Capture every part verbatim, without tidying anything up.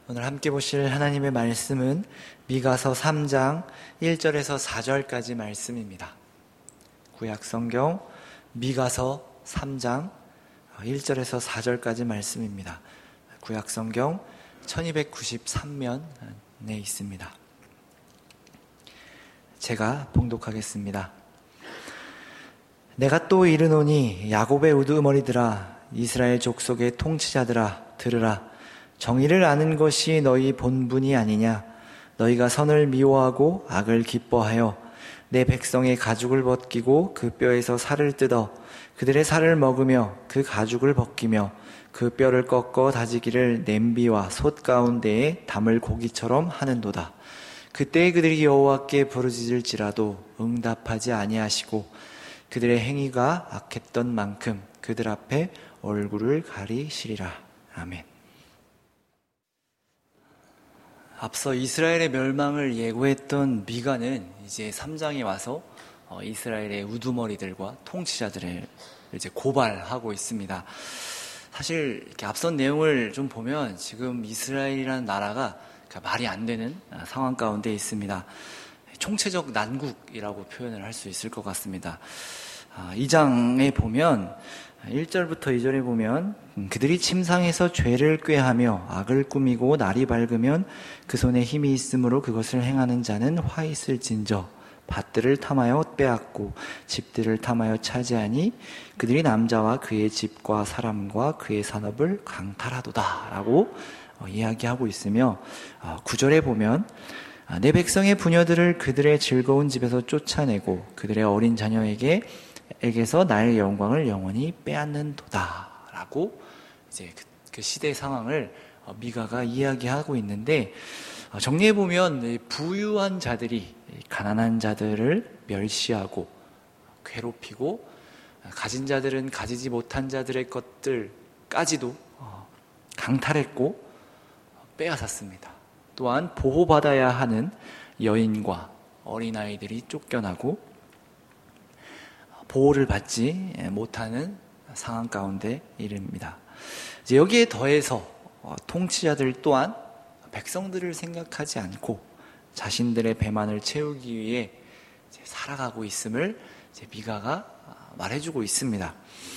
오늘 함께 보실 하나님의 말씀은 미가서 삼 장 일 절에서 사 절까지 말씀입니다. 구약성경 미가서 삼 장 일 절에서 사 절까지 말씀입니다. 구약성경 천이백구십삼 면에 있습니다. 제가 봉독하겠습니다. 내가 또 이르노니 야곱의 우두머리들아, 이스라엘 족속의 통치자들아, 들으라. 정의를 아는 것이 너희 본분이 아니냐. 너희가 선을 미워하고 악을 기뻐하여 내 백성의 가죽을 벗기고 그 뼈에서 살을 뜯어 그들의 살을 먹으며 그 가죽을 벗기며 그 뼈를 꺾어 다지기를 냄비와 솥 가운데에 담을 고기처럼 하는도다. 그때에 그들이 여호와께 부르짖을지라도 응답하지 아니하시고 그들의 행위가 악했던 만큼 그들 앞에 얼굴을 가리시리라. 아멘. 앞서 이스라엘의 멸망을 예고했던 미가는 이제 삼 장에 와서 이스라엘의 우두머리들과 통치자들을 이제 고발하고 있습니다. 사실 이렇게 앞선 내용을 좀 보면 지금 이스라엘이라는 나라가 말이 안 되는 상황 가운데 있습니다. 총체적 난국이라고 표현을 할 수 있을 것 같습니다. 이 장에 보면 일 절부터 이 절에 보면 그들이 침상에서 죄를 꾀하며 악을 꾸미고 날이 밝으면 그 손에 힘이 있으므로 그것을 행하는 자는 화 있을진저 밭들을 탐하여 빼앗고 집들을 탐하여 차지하니 그들이 남자와 그의 집과 사람과 그의 산업을 강탈하도다 라고 이야기하고 있으며 구 절에 보면 내 백성의 부녀들을 그들의 즐거운 집에서 쫓아내고 그들의 어린 자녀에게 에게서 나의 영광을 영원히 빼앗는도다 라고 이제 그, 그 시대 상황을 미가가 이야기하고 있는데, 정리해보면 부유한 자들이 가난한 자들을 멸시하고 괴롭히고 가진 자들은 가지지 못한 자들의 것들까지도 강탈했고 빼앗았습니다. 또한 보호받아야 하는 여인과 어린아이들이 쫓겨나고 보호를 받지 못하는 상황 가운데 이릅니다. 이제 여기에 더해서 통치자들 또한 백성들을 생각하지 않고 자신들의 배만을 채우기 위해 살아가고 있음을 이제 미가가 말해주고 있습니다.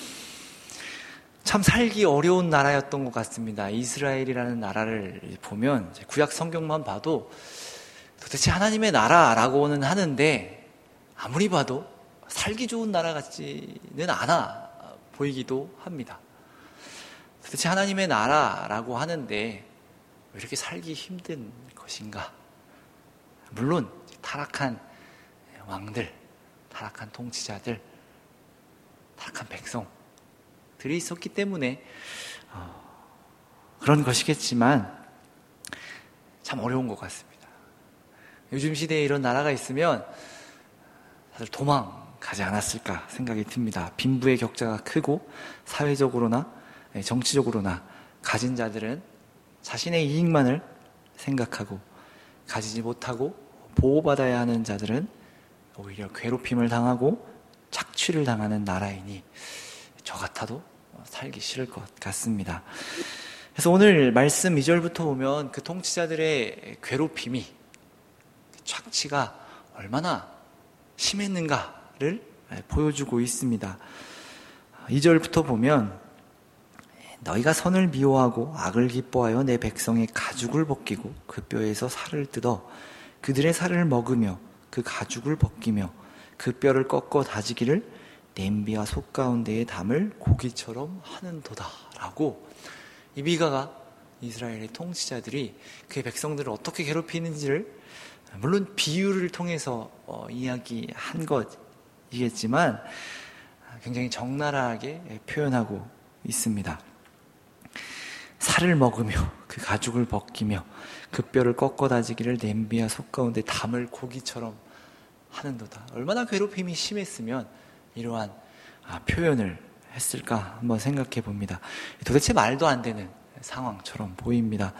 참 살기 어려운 나라였던 것 같습니다. 이스라엘이라는 나라를 보면 구약 성경만 봐도 도대체 하나님의 나라라고는 하는데 아무리 봐도 살기 좋은 나라 같지는 않아 보이기도 합니다. 도대체 하나님의 나라라고 하는데 왜 이렇게 살기 힘든 것인가? 물론 타락한 왕들, 타락한 통치자들, 타락한 백성들이 있었기 때문에 어, 그런 것이겠지만 참 어려운 것 같습니다. 요즘 시대에 이런 나라가 있으면 다들 도망 가지 않았을까 생각이 듭니다. 빈부의 격차가 크고 사회적으로나 정치적으로나 가진 자들은 자신의 이익만을 생각하고 가지지 못하고 보호받아야 하는 자들은 오히려 괴롭힘을 당하고 착취를 당하는 나라이니 저 같아도 살기 싫을 것 같습니다. 그래서 오늘 말씀 이 절부터 보면 그 통치자들의 괴롭힘이, 착취가 얼마나 심했는가 를 보여주고 있습니다. 이 절부터 보면 너희가 선을 미워하고 악을 기뻐하여 내 백성의 가죽을 벗기고 그 뼈에서 살을 뜯어 그들의 살을 먹으며 그 가죽을 벗기며 그 뼈를 꺾어 다지기를 냄비와 솥 가운데에 담을 고기처럼 하는도다 라고 이 미가가 이스라엘의 통치자들이 그의 백성들을 어떻게 괴롭히는지를 물론 비유를 통해서 어, 이야기한 것 이겠지만 굉장히 적나라하게 표현하고 있습니다. 살을 먹으며 그 가죽을 벗기며 그 뼈를 꺾어 다지기를 냄비와 솥 가운데 담을 고기처럼 하는도다. 얼마나 괴롭힘이 심했으면 이러한 표현을 했을까 한번 생각해 봅니다. 도대체 말도 안 되는 상황처럼 보입니다.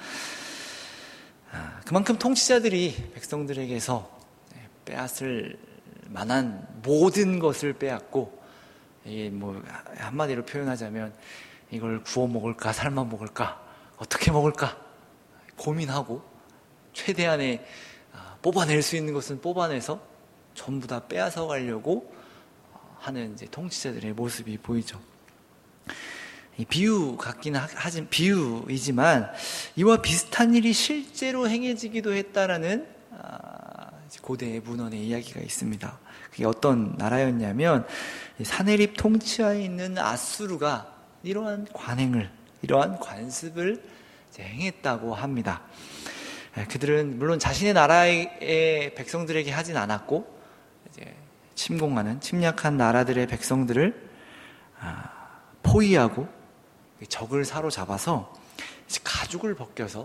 그만큼 통치자들이 백성들에게서 빼앗을 만한 모든 것을 빼앗고, 이게 뭐 한마디로 표현하자면 이걸 구워 먹을까 삶아 먹을까 어떻게 먹을까 고민하고 최대한의 뽑아낼 수 있는 것은 뽑아내서 전부 다 빼앗아 가려고 하는 이제 통치자들의 모습이 보이죠. 이 비유 같기는 하지만 비유이지만 이와 비슷한 일이 실제로 행해지기도 했다라는 고대 문헌의 이야기가 있습니다. 그게 어떤 나라였냐면 사네립 통치하에 있는 아수르가 이러한 관행을, 이러한 관습을 행했다고 합니다. 그들은 물론 자신의 나라의 백성들에게 하진 않았고 이제 침공하는 침략한 나라들의 백성들을 포위하고 적을 사로잡아서 가죽을 벗겨서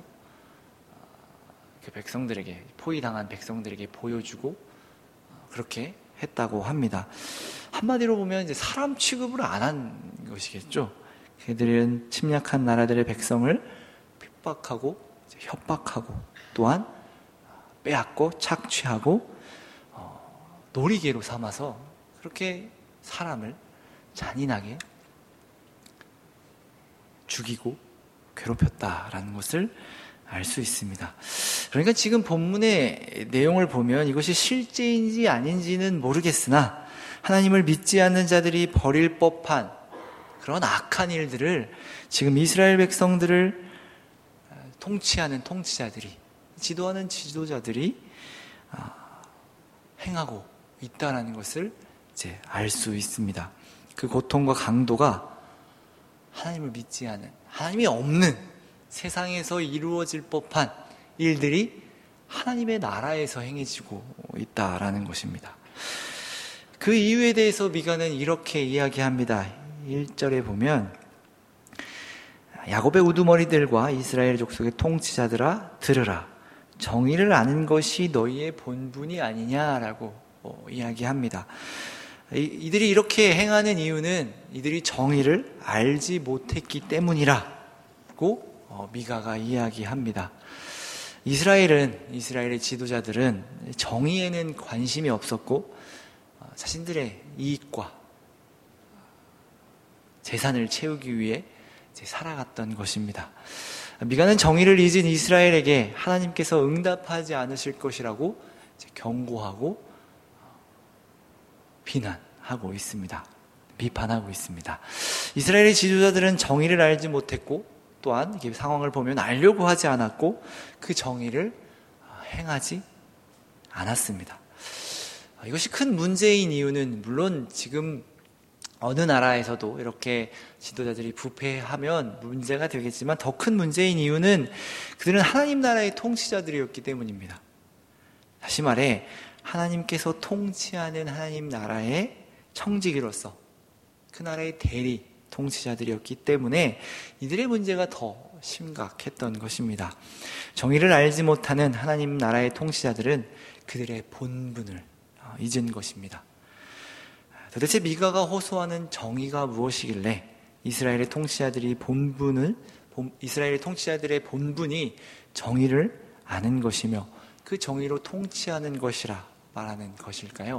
그 백성들에게, 포위당한 백성들에게 보여주고 그렇게 했다고 합니다. 한마디로 보면 이제 사람 취급을 안 한 것이겠죠. 그들은 침략한 나라들의 백성을 핍박하고 협박하고 또한 빼앗고 착취하고 어, 놀이개로 삼아서 그렇게 사람을 잔인하게 죽이고 괴롭혔다라는 것을 알 수 있습니다. 그러니까 지금 본문의 내용을 보면 이것이 실제인지 아닌지는 모르겠으나 하나님을 믿지 않는 자들이 벌일 법한 그런 악한 일들을 지금 이스라엘 백성들을 통치하는 통치자들이, 지도하는 지도자들이 행하고 있다는 것을 이제 알 수 있습니다. 그 고통과 강도가 하나님을 믿지 않은, 하나님이 없는 세상에서 이루어질 법한 일들이 하나님의 나라에서 행해지고 있다라는 것입니다. 그 이유에 대해서 미가는 이렇게 이야기합니다. 일 절에 보면 야곱의 우두머리들과 이스라엘 족속의 통치자들아 들으라, 정의를 아는 것이 너희의 본분이 아니냐라고 이야기합니다. 이들이 이렇게 행하는 이유는 이들이 정의를 알지 못했기 때문이라고 미가가 이야기합니다. 이스라엘은, 이스라엘의 지도자들은 정의에는 관심이 없었고 자신들의 이익과 재산을 채우기 위해 살아갔던 것입니다. 미가는 정의를 잊은 이스라엘에게 하나님께서 응답하지 않으실 것이라고 경고하고 비난하고 있습니다. 비판하고 있습니다. 이스라엘의 지도자들은 정의를 알지 못했고 또한 이 상황을 보면 알려고 하지 않았고 그 정의를 행하지 않았습니다. 이것이 큰 문제인 이유는 물론 지금 어느 나라에서도 이렇게 지도자들이 부패하면 문제가 되겠지만 더 큰 문제인 이유는 그들은 하나님 나라의 통치자들이었기 때문입니다. 다시 말해 하나님께서 통치하는 하나님 나라의 청지기로서 그 나라의 대리 통치자들이었기 때문에 이들의 문제가 더 심각했던 것입니다. 정의를 알지 못하는 하나님 나라의 통치자들은 그들의 본분을 잊은 것입니다. 도대체 미가가 호소하는 정의가 무엇이길래 이스라엘의 통치자들이 본분을, 이스라엘의 통치자들의 본분이 정의를 아는 것이며 그 정의로 통치하는 것이라 말하는 것일까요?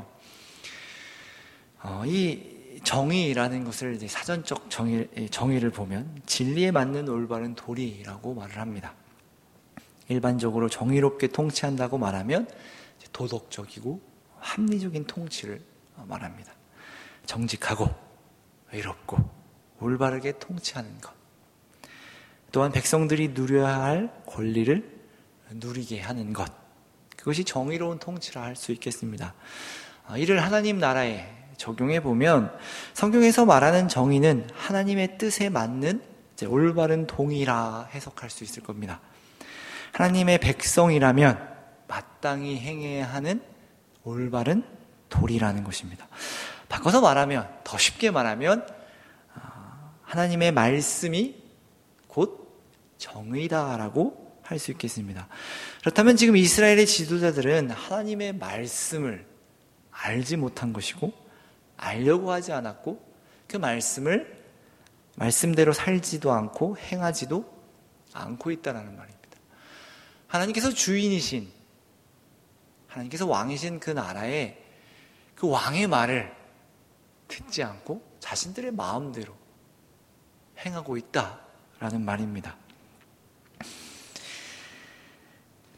어, 이 정의라는 것을 이제 사전적 정의, 정의를 보면 진리에 맞는 올바른 도리라고 말을 합니다. 일반적으로 정의롭게 통치한다고 말하면 도덕적이고 합리적인 통치를 말합니다. 정직하고 의롭고 올바르게 통치하는 것. 또한 백성들이 누려야 할 권리를 누리게 하는 것. 그것이 정의로운 통치라 할 수 있겠습니다. 이를 하나님 나라에 적용해 보면 성경에서 말하는 정의는 하나님의 뜻에 맞는 올바른 동의라 해석할 수 있을 겁니다. 하나님의 백성이라면 마땅히 행해야 하는 올바른 도리라는 것입니다. 바꿔서 말하면, 더 쉽게 말하면 하나님의 말씀이 곧 정의다라고 할 수 있겠습니다. 그렇다면 지금 이스라엘의 지도자들은 하나님의 말씀을 알지 못한 것이고 알려고 하지 않았고 그 말씀을 말씀대로 살지도 않고 행하지도 않고 있다는 말입니다. 하나님께서 주인이신, 하나님께서 왕이신 그 나라에 그 왕의 말을 듣지 않고 자신들의 마음대로 행하고 있다라는 말입니다.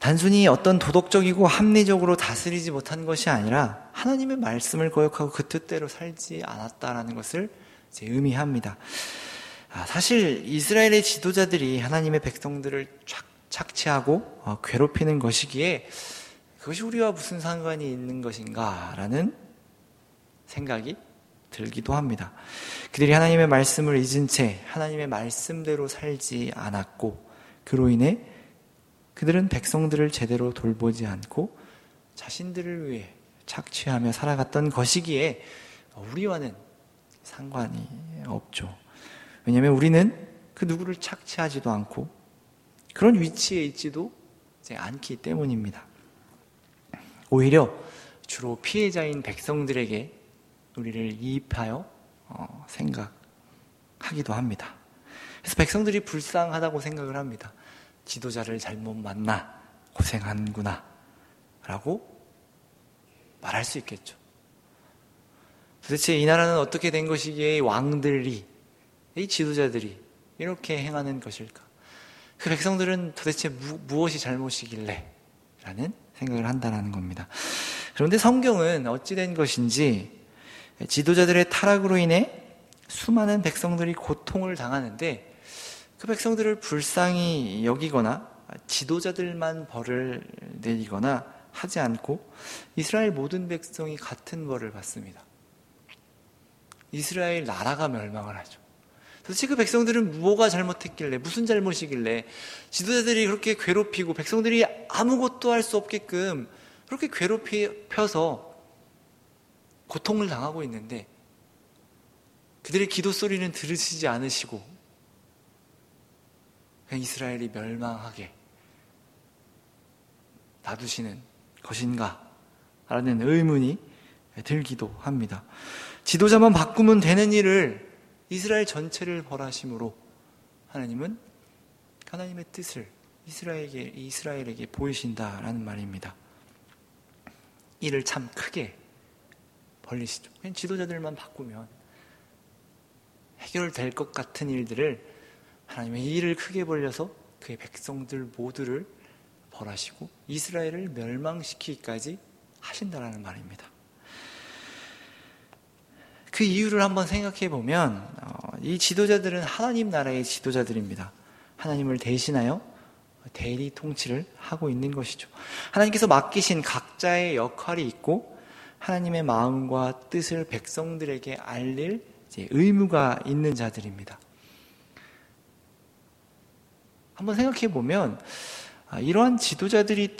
단순히 어떤 도덕적이고 합리적으로 다스리지 못한 것이 아니라 하나님의 말씀을 거역하고 그 뜻대로 살지 않았다라는 것을 이제 의미합니다. 사실 이스라엘의 지도자들이 하나님의 백성들을 착, 착취하고 어, 괴롭히는 것이기에 그것이 우리와 무슨 상관이 있는 것인가라는 생각이 들기도 합니다. 그들이 하나님의 말씀을 잊은 채 하나님의 말씀대로 살지 않았고 그로 인해 그들은 백성들을 제대로 돌보지 않고 자신들을 위해 착취하며 살아갔던 것이기에 우리와는 상관이 없죠. 왜냐하면 우리는 그 누구를 착취하지도 않고 그런 위치에 있지도 않기 때문입니다. 오히려 주로 피해자인 백성들에게 우리를 이입하여 어, 생각하기도 합니다. 그래서 백성들이 불쌍하다고 생각을 합니다. 지도자를 잘못 만나 고생하는구나 라고 말할 수 있겠죠. 도대체 이 나라는 어떻게 된 것이기에 왕들이, 이 지도자들이 이렇게 행하는 것일까? 그 백성들은 도대체 무, 무엇이 잘못이길래? 라는 생각을 한다는 겁니다. 그런데 성경은 어찌된 것인지 지도자들의 타락으로 인해 수많은 백성들이 고통을 당하는데 그 백성들을 불쌍히 여기거나 지도자들만 벌을 내리거나 하지 않고 이스라엘 모든 백성이 같은 벌을 받습니다. 이스라엘 나라가 멸망을 하죠. 도대체 그 백성들은 뭐가 잘못했길래, 무슨 잘못이길래 지도자들이 그렇게 괴롭히고 백성들이 아무것도 할 수 없게끔 그렇게 괴롭혀서 고통을 당하고 있는데 그들의 기도 소리는 들으시지 않으시고 그냥 이스라엘이 멸망하게 놔두시는 것인가? 라는 의문이 들기도 합니다. 지도자만 바꾸면 되는 일을 이스라엘 전체를 벌하심으로 하나님은 하나님의 뜻을 이스라엘에게, 이스라엘에게 보이신다라는 말입니다. 일을 참 크게 벌리시죠. 그냥 지도자들만 바꾸면 해결될 것 같은 일들을 하나님의 일을 크게 벌려서 그의 백성들 모두를 벌하시고 이스라엘을 멸망시키기까지 하신다라는 말입니다. 그 이유를 한번 생각해 보면 이 지도자들은 하나님 나라의 지도자들입니다. 하나님을 대신하여 대리 통치를 하고 있는 것이죠. 하나님께서 맡기신 각자의 역할이 있고 하나님의 마음과 뜻을 백성들에게 알릴 이제 의무가 있는 자들입니다. 한번 생각해 보면 이러한 지도자들이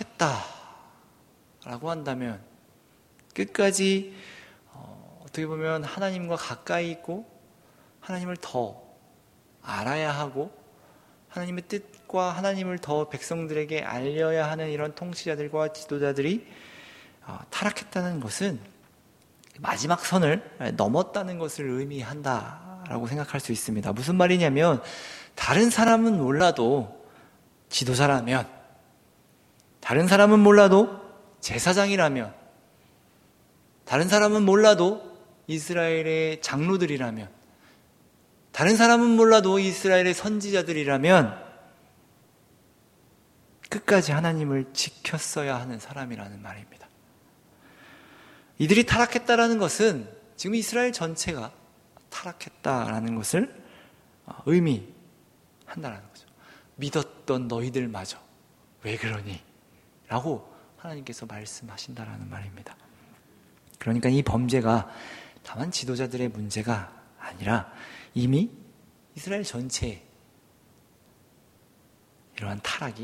타락했다라고 한다면 끝까지 어떻게 보면 하나님과 가까이 있고 하나님을 더 알아야 하고 하나님의 뜻과 하나님을 더 백성들에게 알려야 하는 이런 통치자들과 지도자들이 타락했다는 것은 마지막 선을 넘었다는 것을 의미한다라고 생각할 수 있습니다. 무슨 말이냐면 다른 사람은 몰라도 지도자라면, 다른 사람은 몰라도 제사장이라면, 다른 사람은 몰라도 이스라엘의 장로들이라면, 다른 사람은 몰라도 이스라엘의 선지자들이라면 끝까지 하나님을 지켰어야 하는 사람이라는 말입니다. 이들이 타락했다라는 것은 지금 이스라엘 전체가 타락했다라는 것을 의미한다라는 거죠. 믿었던 너희들마저 왜 그러니? 라고 하나님께서 말씀하신다라는 말입니다. 그러니까 이 범죄가 다만 지도자들의 문제가 아니라 이미 이스라엘 전체에 이러한 타락이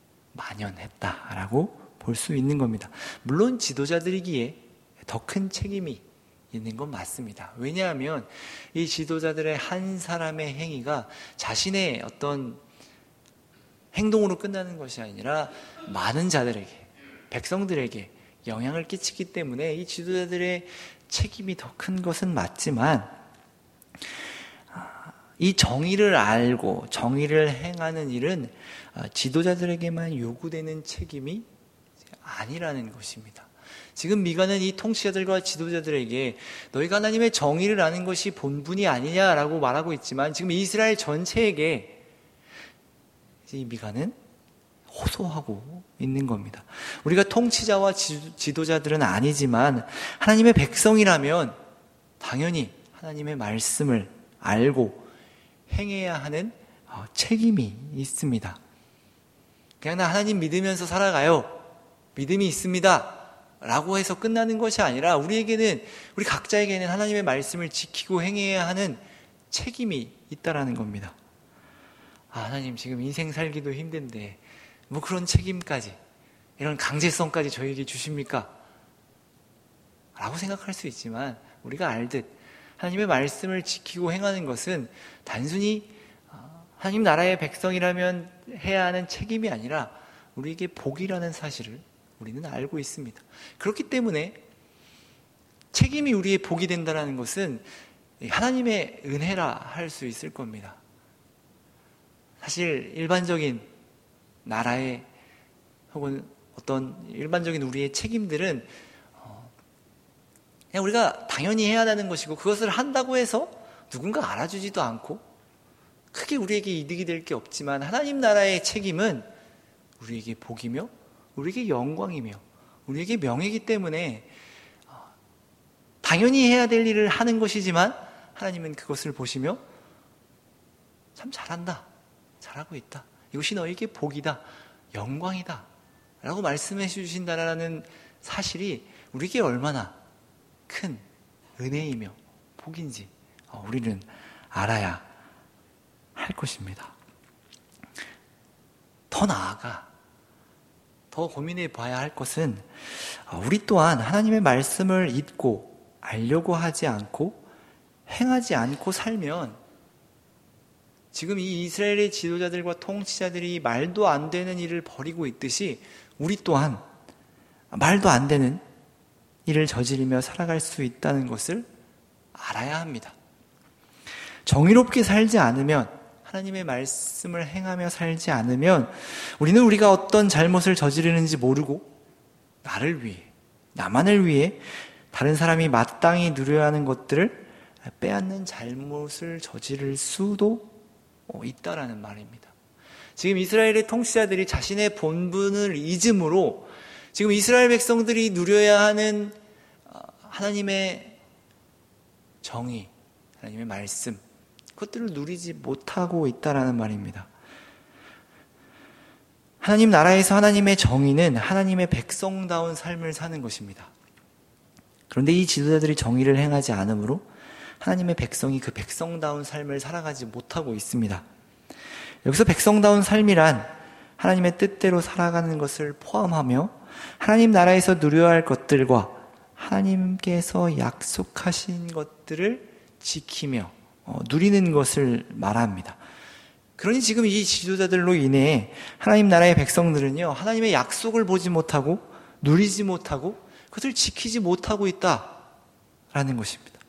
만연했다라고 볼 수 있는 겁니다. 물론 지도자들이기에 더 큰 책임이 있는 건 맞습니다. 왜냐하면 이 지도자들의 한 사람의 행위가 자신의 어떤 행동으로 끝나는 것이 아니라 많은 자들에게, 백성들에게 영향을 끼치기 때문에 이 지도자들의 책임이 더 큰 것은 맞지만 이 정의를 알고 정의를 행하는 일은 지도자들에게만 요구되는 책임이 아니라는 것입니다. 지금 미가는 이 통치자들과 지도자들에게 너희가 하나님의 정의를 아는 것이 본분이 아니냐라고 말하고 있지만 지금 이스라엘 전체에게 이 미가는 호소하고 있는 겁니다. 우리가 통치자와 지도자들은 아니지만 하나님의 백성이라면 당연히 하나님의 말씀을 알고 행해야 하는 책임이 있습니다. 그냥 나 하나님 믿으면서 살아가요. 믿음이 있습니다. 라고 해서 끝나는 것이 아니라 우리에게는, 우리 각자에게는 하나님의 말씀을 지키고 행해야 하는 책임이 있다라는 겁니다. 아, 하나님 지금 인생 살기도 힘든데 뭐 그런 책임까지, 이런 강제성까지 저에게 주십니까? 라고 생각할 수 있지만 우리가 알듯 하나님의 말씀을 지키고 행하는 것은 단순히 하나님 나라의 백성이라면 해야 하는 책임이 아니라 우리에게 복이라는 사실을 우리는 알고 있습니다. 그렇기 때문에 책임이 우리의 복이 된다는 것은 하나님의 은혜라 할 수 있을 겁니다. 사실 일반적인 나라의 혹은 어떤 일반적인 우리의 책임들은 그냥 우리가 당연히 해야 하는 것이고, 그것을 한다고 해서 누군가 알아주지도 않고 크게 우리에게 이득이 될 게 없지만, 하나님 나라의 책임은 우리에게 복이며 우리에게 영광이며 우리에게 명예이기 때문에 당연히 해야 될 일을 하는 것이지만 하나님은 그것을 보시며 참 잘한다, 잘하고 있다, 이것이 너에게 복이다, 영광이다 라고 말씀해 주신다는 사실이 우리에게 얼마나 큰 은혜이며 복인지 우리는 알아야 할 것입니다. 더 나아가 더 고민해 봐야 할 것은, 우리 또한 하나님의 말씀을 읽고 알려고 하지 않고 행하지 않고 살면 지금 이 이스라엘의 지도자들과 통치자들이 말도 안 되는 일을 벌이고 있듯이 우리 또한 말도 안 되는 일을 저지르며 살아갈 수 있다는 것을 알아야 합니다. 정의롭게 살지 않으면, 하나님의 말씀을 행하며 살지 않으면 우리는 우리가 어떤 잘못을 저지르는지 모르고 나를 위해, 나만을 위해 다른 사람이 마땅히 누려야 하는 것들을 빼앗는 잘못을 저지를 수도 있다라는 말입니다. 지금 이스라엘의 통치자들이 자신의 본분을 잊음으로 지금 이스라엘 백성들이 누려야 하는 하나님의 정의, 하나님의 말씀, 그것들을 누리지 못하고 있다라는 말입니다. 하나님 나라에서 하나님의 정의는 하나님의 백성다운 삶을 사는 것입니다. 그런데 이 지도자들이 정의를 행하지 않으므로 하나님의 백성이 그 백성다운 삶을 살아가지 못하고 있습니다. 여기서 백성다운 삶이란 하나님의 뜻대로 살아가는 것을 포함하며 하나님 나라에서 누려야 할 것들과 하나님께서 약속하신 것들을 지키며 어, 누리는 것을 말합니다. 그러니 지금 이 지도자들로 인해 하나님 나라의 백성들은요, 하나님의 약속을 보지 못하고 누리지 못하고 그것을 지키지 못하고 있다라는 것입니다.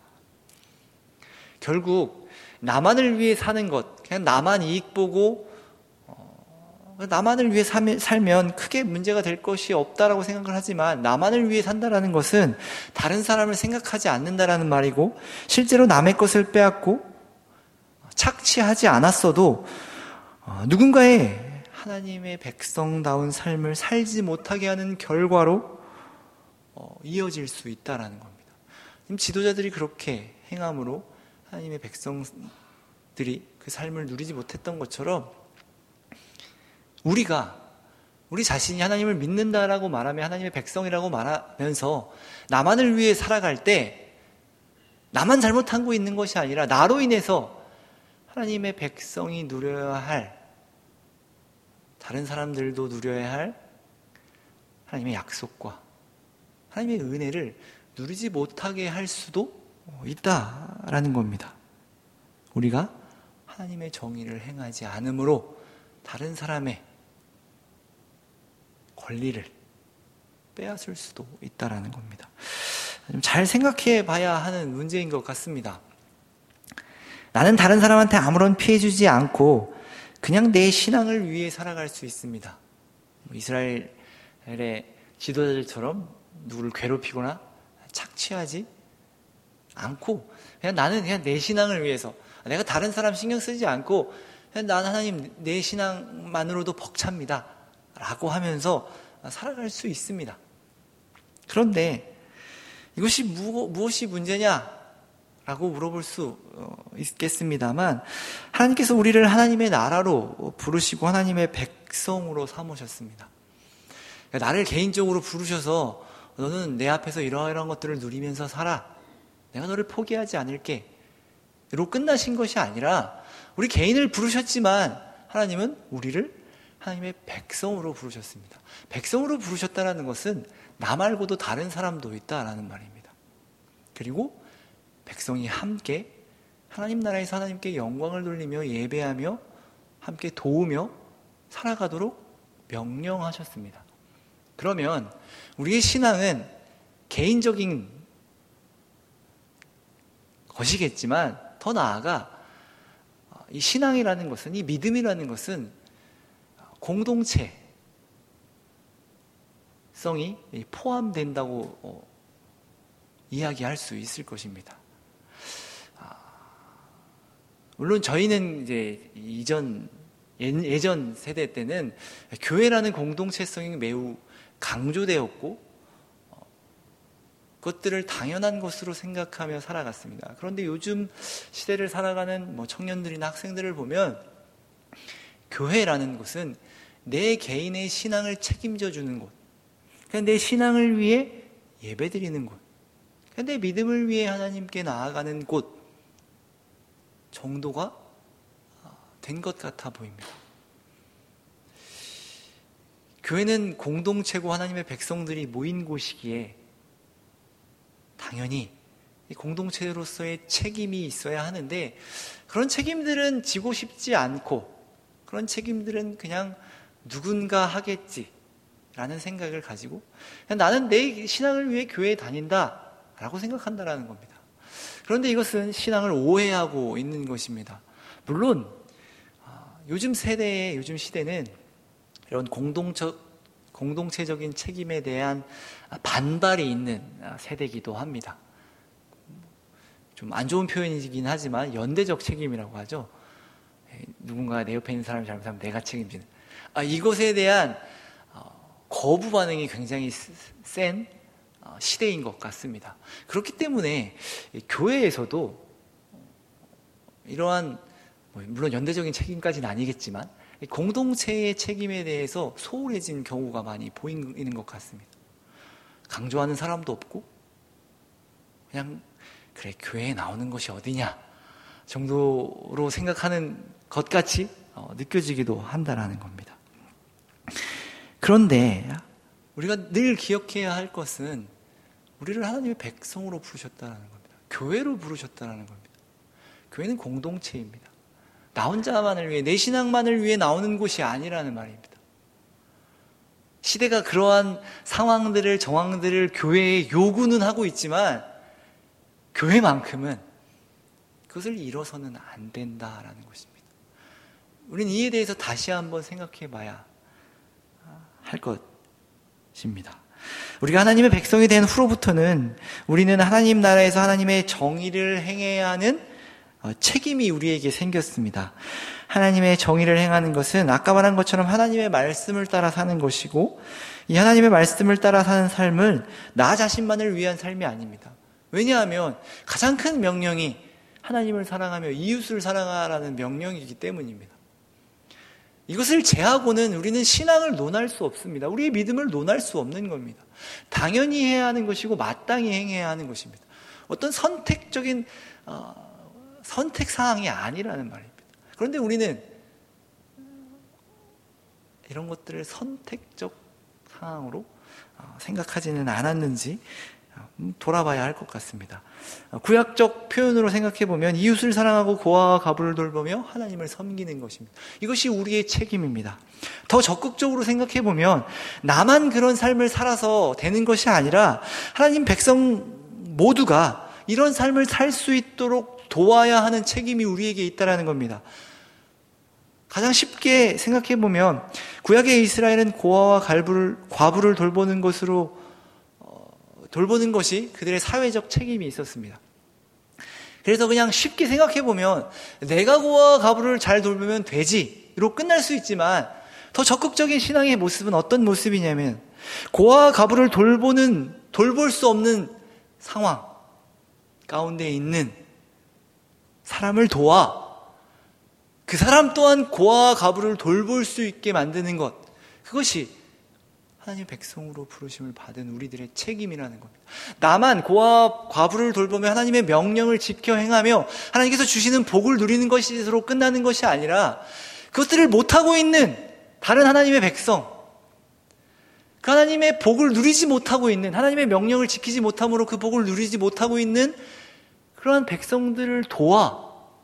결국 나만을 위해 사는 것, 그냥 나만 이익 보고 어, 나만을 위해 살면 크게 문제가 될 것이 없다라고 생각을 하지만, 나만을 위해 산다라는 것은 다른 사람을 생각하지 않는다라는 말이고, 실제로 남의 것을 빼앗고 착취하지 않았어도 누군가의 하나님의 백성다운 삶을 살지 못하게 하는 결과로 이어질 수 있다라는 겁니다. 지도자들이 그렇게 행함으로 하나님의 백성들이 그 삶을 누리지 못했던 것처럼, 우리가 우리 자신이 하나님을 믿는다라고 말하며 하나님의 백성이라고 말하면서 나만을 위해 살아갈 때 나만 잘못하고 있는 것이 아니라 나로 인해서 하나님의 백성이 누려야 할, 다른 사람들도 누려야 할 하나님의 약속과 하나님의 은혜를 누리지 못하게 할 수도 있다라는 겁니다. 우리가 하나님의 정의를 행하지 않으므로 다른 사람의 권리를 빼앗을 수도 있다라는 겁니다. 좀 잘 생각해 봐야 하는 문제인 것 같습니다. 나는 다른 사람한테 아무런 피해 주지 않고 그냥 내 신앙을 위해 살아갈 수 있습니다. 이스라엘의 지도자들처럼 누구를 괴롭히거나 착취하지 않고 그냥 나는 그냥 내 신앙을 위해서, 내가 다른 사람 신경 쓰지 않고 그냥 나는 하나님 내 신앙만으로도 벅찹니다 라고 하면서 살아갈 수 있습니다. 그런데 이것이 무, 무엇이 문제냐? 라고 물어볼 수 있겠습니다만, 하나님께서 우리를 하나님의 나라로 부르시고 하나님의 백성으로 삼으셨습니다. 나를 개인적으로 부르셔서 너는 내 앞에서 이러이러한 것들을 누리면서 살아. 내가 너를 포기하지 않을게. 로 끝나신 것이 아니라 우리 개인을 부르셨지만 하나님은 우리를 하나님의 백성으로 부르셨습니다. 백성으로 부르셨다는 것은 나 말고도 다른 사람도 있다라는 말입니다. 그리고 백성이 함께 하나님 나라에서 하나님께 영광을 돌리며 예배하며 함께 도우며 살아가도록 명령하셨습니다. 그러면 우리의 신앙은 개인적인 것이겠지만 더 나아가 이 신앙이라는 것은, 이 믿음이라는 것은 공동체성이 포함된다고 이야기할 수 있을 것입니다. 물론 저희는 이제 이전 예전 세대 때는 교회라는 공동체성이 매우 강조되었고 그것들을 당연한 것으로 생각하며 살아갔습니다. 그런데 요즘 시대를 살아가는 뭐 청년들이나 학생들을 보면 교회라는 곳은 내 개인의 신앙을 책임져 주는 곳, 내 신앙을 위해 예배드리는 곳, 내 믿음을 위해 하나님께 나아가는 곳 정도가 된 것 같아 보입니다. 교회는 공동체고 하나님의 백성들이 모인 곳이기에 당연히 공동체로서의 책임이 있어야 하는데, 그런 책임들은 지고 싶지 않고 그런 책임들은 그냥 누군가 하겠지라는 생각을 가지고 그냥 나는 내 신앙을 위해 교회에 다닌다라고 생각한다라는 겁니다. 그런데 이것은 신앙을 오해하고 있는 것입니다. 물론 요즘 세대의 요즘 시대는 이런 공동적 공동체적인 책임에 대한 반발이 있는 세대이기도 합니다. 좀 안 좋은 표현이긴 하지만 연대적 책임이라고 하죠. 누군가 내 옆에 있는 사람이 잘못하면 내가 책임지는, 아, 이것에 대한 거부 반응이 굉장히 센 시대인 것 같습니다. 그렇기 때문에 교회에서도 이러한, 물론 연대적인 책임까지는 아니겠지만 공동체의 책임에 대해서 소홀해진 경우가 많이 보이는 것 같습니다. 강조하는 사람도 없고 그냥 그래 교회에 나오는 것이 어디냐 정도로 생각하는 것 같이 느껴지기도 한다라는 겁니다. 그런데 우리가 늘 기억해야 할 것은 우리를 하나님의 백성으로 부르셨다는 겁니다. 교회로 부르셨다는 겁니다. 교회는 공동체입니다. 나 혼자만을 위해, 내 신앙만을 위해 나오는 곳이 아니라는 말입니다. 시대가 그러한 상황들을, 정황들을 교회에 요구는 하고 있지만 교회만큼은 그것을 잃어서는 안 된다라는 것입니다. 우리는 이에 대해서 다시 한번 생각해 봐야 할 것입니다. 우리가 하나님의 백성이 된 후로부터는 우리는 하나님 나라에서 하나님의 정의를 행해야 하는 책임이 우리에게 생겼습니다. 하나님의 정의를 행하는 것은 아까 말한 것처럼 하나님의 말씀을 따라 사는 것이고, 이 하나님의 말씀을 따라 사는 삶은 나 자신만을 위한 삶이 아닙니다. 왜냐하면 가장 큰 명령이 하나님을 사랑하며 이웃을 사랑하라는 명령이기 때문입니다. 이것을 제하고는 우리는 신앙을 논할 수 없습니다. 우리의 믿음을 논할 수 없는 겁니다. 당연히 해야 하는 것이고 마땅히 행해야 하는 것입니다. 어떤 선택적인 어, 선택 사항이 아니라는 말입니다. 그런데 우리는 이런 것들을 선택적 상황으로 생각하지는 않았는지 돌아봐야 할 것 같습니다. 구약적 표현으로 생각해보면 이웃을 사랑하고 고아와 과부를 돌보며 하나님을 섬기는 것입니다. 이것이 우리의 책임입니다. 더 적극적으로 생각해보면 나만 그런 삶을 살아서 되는 것이 아니라 하나님 백성 모두가 이런 삶을 살 수 있도록 도와야 하는 책임이 우리에게 있다는 겁니다. 가장 쉽게 생각해보면 구약의 이스라엘은 고아와 갈부를, 과부를 돌보는 것으로 어, 돌보는 것이 그들의 사회적 책임이 있었습니다. 그래서 그냥 쉽게 생각해보면 내가 고아와 과부를 잘 돌보면 되지로 끝날 수 있지만 더 적극적인 신앙의 모습은 어떤 모습이냐면 고아와 과부를 돌보는 돌볼 수 없는 상황 가운데 있는 사람을 도와 그 사람 또한 고아와 과부를 돌볼 수 있게 만드는 것, 그것이 하나님의 백성으로 부르심을 받은 우리들의 책임이라는 겁니다. 나만 고아와 과부를 돌보며 하나님의 명령을 지켜 행하며 하나님께서 주시는 복을 누리는 것으로 끝나는 것이 아니라 그것들을 못하고 있는 다른 하나님의 백성, 그 하나님의 복을 누리지 못하고 있는, 하나님의 명령을 지키지 못함으로 그 복을 누리지 못하고 있는 그러한 백성들을 도와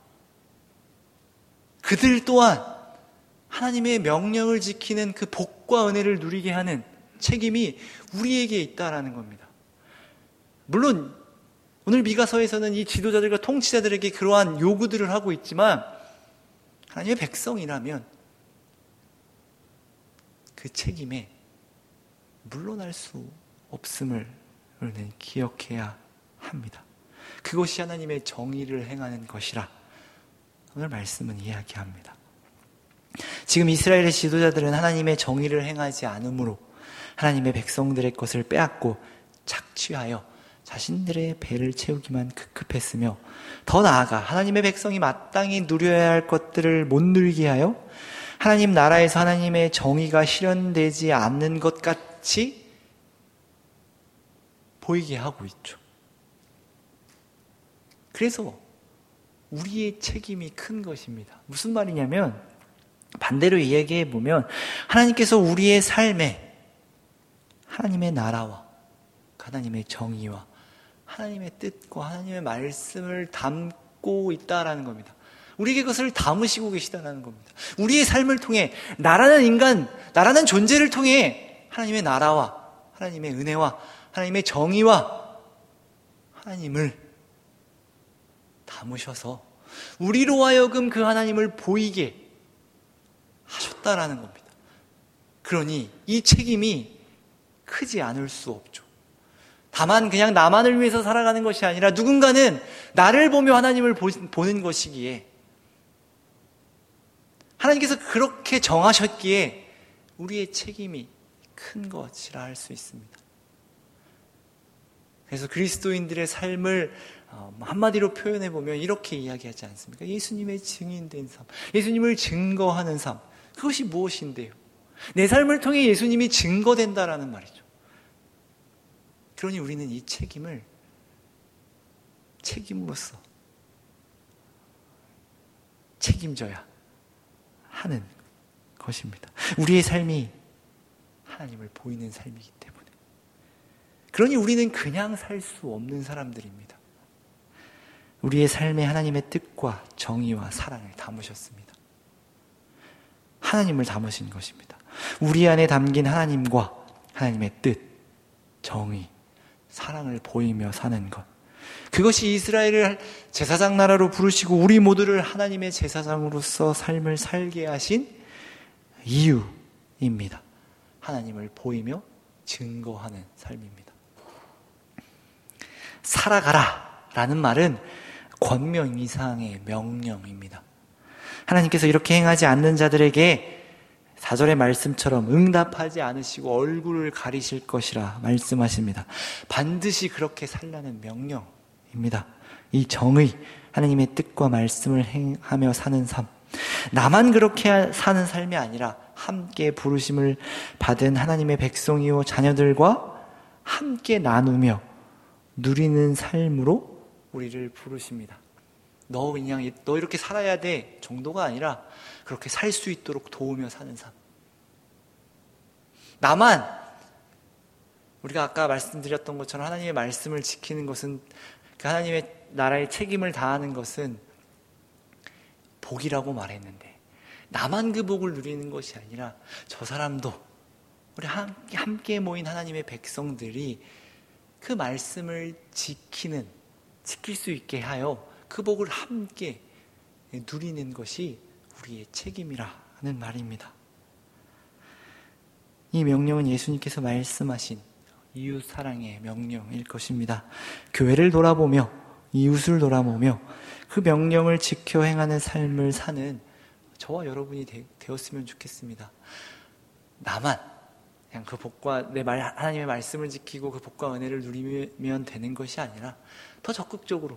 그들 또한 하나님의 명령을 지키는 그 복과 은혜를 누리게 하는 책임이 우리에게 있다라는 겁니다. 물론 오늘 미가서에서는 이 지도자들과 통치자들에게 그러한 요구들을 하고 있지만 하나님의 백성이라면 그 책임에 물러날 수 없음을 우리는 기억해야 합니다. 그것이 하나님의 정의를 행하는 것이라 오늘 말씀은 이야기합니다. 지금 이스라엘의 지도자들은 하나님의 정의를 행하지 않으므로 하나님의 백성들의 것을 빼앗고 착취하여 자신들의 배를 채우기만 급급했으며, 더 나아가 하나님의 백성이 마땅히 누려야 할 것들을 못 누리게 하여 하나님 나라에서 하나님의 정의가 실현되지 않는 것 같이 보이게 하고 있죠. 그래서 우리의 책임이 큰 것입니다. 무슨 말이냐면 반대로 이야기해 보면 하나님께서 우리의 삶에 하나님의 나라와 하나님의 정의와 하나님의 뜻과 하나님의 말씀을 담고 있다라는 겁니다. 우리에게 그것을 담으시고 계시다는 겁니다. 우리의 삶을 통해 나라는 인간, 나라는 존재를 통해 하나님의 나라와 하나님의 은혜와 하나님의 정의와 하나님을 담으셔서 우리로 하여금 그 하나님을 보이게 하셨다라는 겁니다. 그러니 이 책임이 크지 않을 수 없죠. 다만 그냥 나만을 위해서 살아가는 것이 아니라 누군가는 나를 보며 하나님을 보는 것이기에, 하나님께서 그렇게 정하셨기에 우리의 책임이 큰 것이라 할 수 있습니다. 그래서 그리스도인들의 삶을 한마디로 표현해 보면 이렇게 이야기하지 않습니까? 예수님의 증인된 삶, 예수님을 증거하는 삶, 그것이 무엇인데요? 내 삶을 통해 예수님이 증거된다라는 말이죠. 그러니 우리는 이 책임을 책임으로써 책임져야 하는 것입니다. 우리의 삶이 하나님을 보이는 삶이기 때문에. 그러니 우리는 그냥 살 수 없는 사람들입니다. 우리의 삶에 하나님의 뜻과 정의와 사랑을 담으셨습니다. 하나님을 담으신 것입니다. 우리 안에 담긴 하나님과 하나님의 뜻, 정의, 사랑을 보이며 사는 것, 그것이 이스라엘을 제사장 나라로 부르시고 우리 모두를 하나님의 제사장으로서 삶을 살게 하신 이유입니다. 하나님을 보이며 증거하는 삶입니다. 살아가라 라는 말은 권명 이상의 명령입니다. 하나님께서 이렇게 행하지 않는 자들에게 사 절의 말씀처럼 응답하지 않으시고 얼굴을 가리실 것이라 말씀하십니다. 반드시 그렇게 살라는 명령입니다. 이 정의, 하나님의 뜻과 말씀을 행하며 사는 삶, 나만 그렇게 사는 삶이 아니라 함께 부르심을 받은 하나님의 백성이요 자녀들과 함께 나누며 누리는 삶으로 우리를 부르십니다. 너 그냥 너 이렇게 살아야 돼 정도가 아니라 그렇게 살 수 있도록 도우며 사는 삶. 나만, 우리가 아까 말씀드렸던 것처럼 하나님의 말씀을 지키는 것은, 그 하나님의 나라의 책임을 다하는 것은 복이라고 말했는데, 나만 그 복을 누리는 것이 아니라 저 사람도, 우리 함께 모인 하나님의 백성들이 그 말씀을 지키는, 지킬 수 있게 하여 그 복을 함께 누리는 것이 우리의 책임이라는 말입니다. 이 명령은 예수님께서 말씀하신 이웃 사랑의 명령일 것입니다. 교회를 돌아보며 이웃을 돌아보며 그 명령을 지켜 행하는 삶을 사는 저와 여러분이 되, 되었으면 좋겠습니다. 나만 그냥 그 복과 내 말, 하나님의 말씀을 지키고 그 복과 은혜를 누리면 되는 것이 아니라 더 적극적으로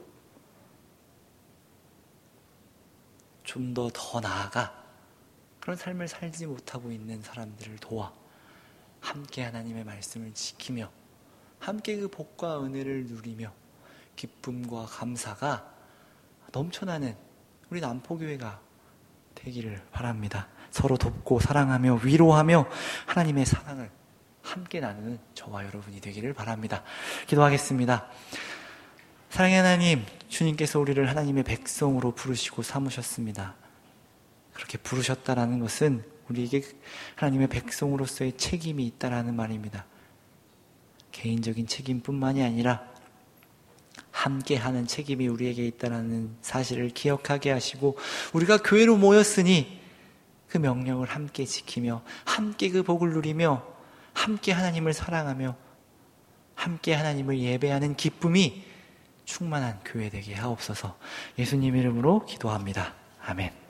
좀 더 더 나아가 그런 삶을 살지 못하고 있는 사람들을 도와 함께 하나님의 말씀을 지키며 함께 그 복과 은혜를 누리며 기쁨과 감사가 넘쳐나는 우리 남포교회가 되기를 바랍니다. 서로 돕고 사랑하며 위로하며 하나님의 사랑을 함께 나누는 저와 여러분이 되기를 바랍니다. 기도하겠습니다. 사랑의 하나님, 주님께서 우리를 하나님의 백성으로 부르시고 삼으셨습니다. 그렇게 부르셨다라는 것은 우리에게 하나님의 백성으로서의 책임이 있다라는 말입니다. 개인적인 책임뿐만이 아니라 함께하는 책임이 우리에게 있다는 사실을 기억하게 하시고 우리가 교회로 모였으니 그 명령을 함께 지키며 함께 그 복을 누리며 함께 하나님을 사랑하며 함께 하나님을 예배하는 기쁨이 충만한 교회 되게 하옵소서. 예수님 이름으로 기도합니다. 아멘.